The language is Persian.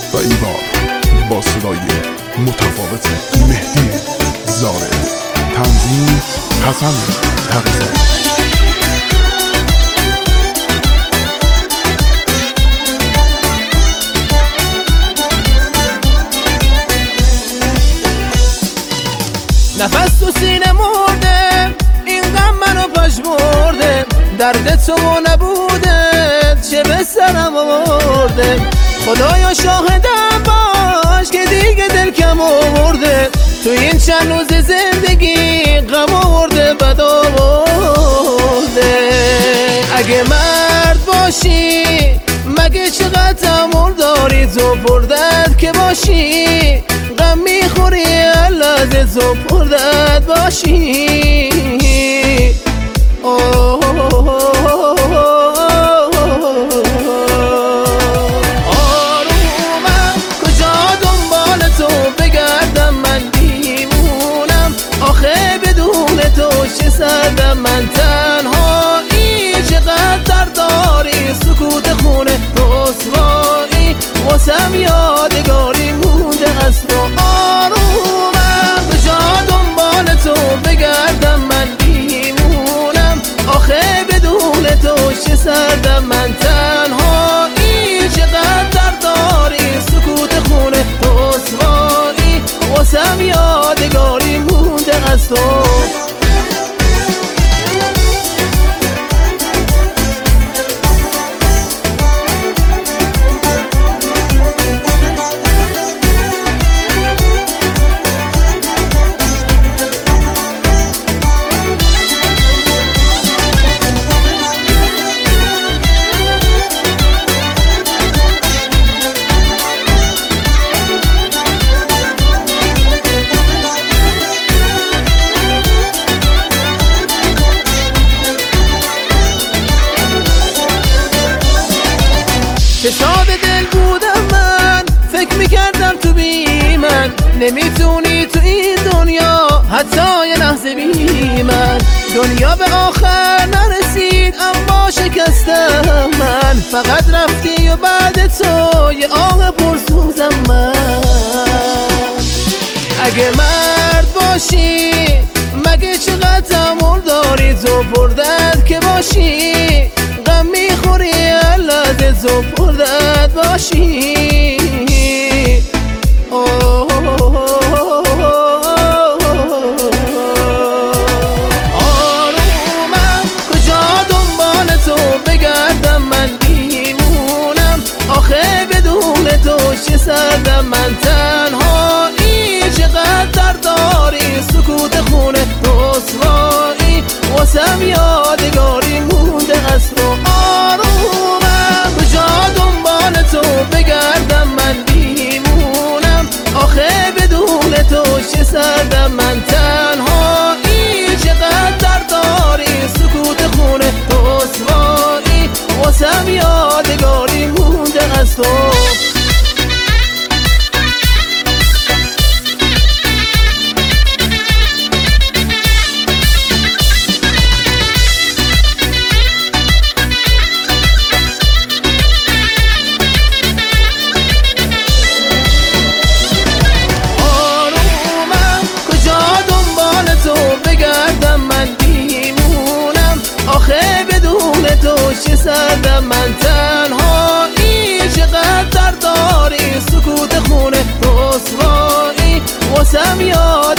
و این بار با صدای متفاوت مهدی زارع، تنظیم حسن تقی‌زاده. نفس تو سینه مرده، این غم منو پژمرده، درد تو نبوده چه به سرم آورده. خدایا شاهدم باش که دیگه دل کم آورده، تو این چند روز زندگی غم آورده بد آورده. اگه مرد باشی مگه چقدر تحمل داری، تو پردت که باشی غم میخوری لحظه تو پردت باشی. آرومم کجا دنبال تو بگردم، من دیوونم آخه بدون تو چه سردم. من تنهایی چقدر درد داری، سکوت خونه رسوایی واسم یادگاری مونده از تو. آرومم کجا دنبال تو بگردم، من دیوونم آخه بدون تو چه سردم. من تنهایی چقدر درد داری، سکوت خونه رسوایی واسم یادگاری مونده از تو. چه شاد دل بودم من، فکر میکردم تو بی من نمیتونی تو این دنیا حتی یه لحظه بی من. دنیا به آخر نرسید اما شکستم من، فقط رفتی و بعد تو یه آه پرسوزم من. اگه مرد باشی مگه چقدر تحمل داری، تو پردت که باشی غم میخوری لحظه تو پردت باشی. آرومم کجا دنبال تو بگردم، من دیوونم آخه بدون تو چه سردم. من تنهایی چقدر درد داری، سکوت خونه رسوایی واسم یادگاری مونده از تو. آرومم کجا دنبال تو بگردم، من دیوونم آخه بدون تو چه سردم. من تنهایی چقدر درد داری، سکوت خونه رسوایی واسم یادگاری مونده از تو. چه سردم من تنهایی چقدر درد داری، سکوت خونه رسوایی واسم یاد